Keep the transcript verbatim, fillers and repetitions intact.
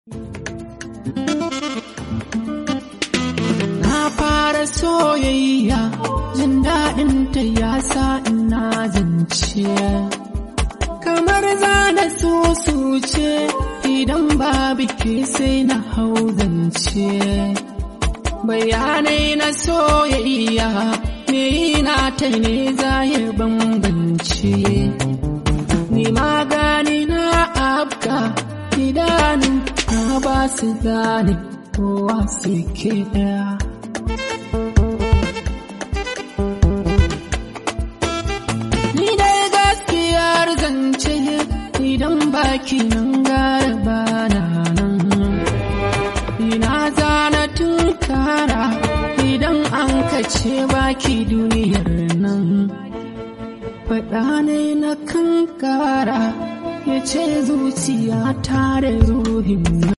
Na fara soyayya, jin daɗin ta ya sa ina zance, kamar zana susuce idan babu ke sai na hau zance. Bayanai na soyayya me na ta ne za ya bambance, ni magani na afka idanu na ba su gane kowa suke ɗaya. Ni dai gaskiyar zance idan baki nan gara bana nan, ina zana tunkara idan an kace baki duniyar nan. Faɗa ne na kankara ya ce zuciya ta da ruhin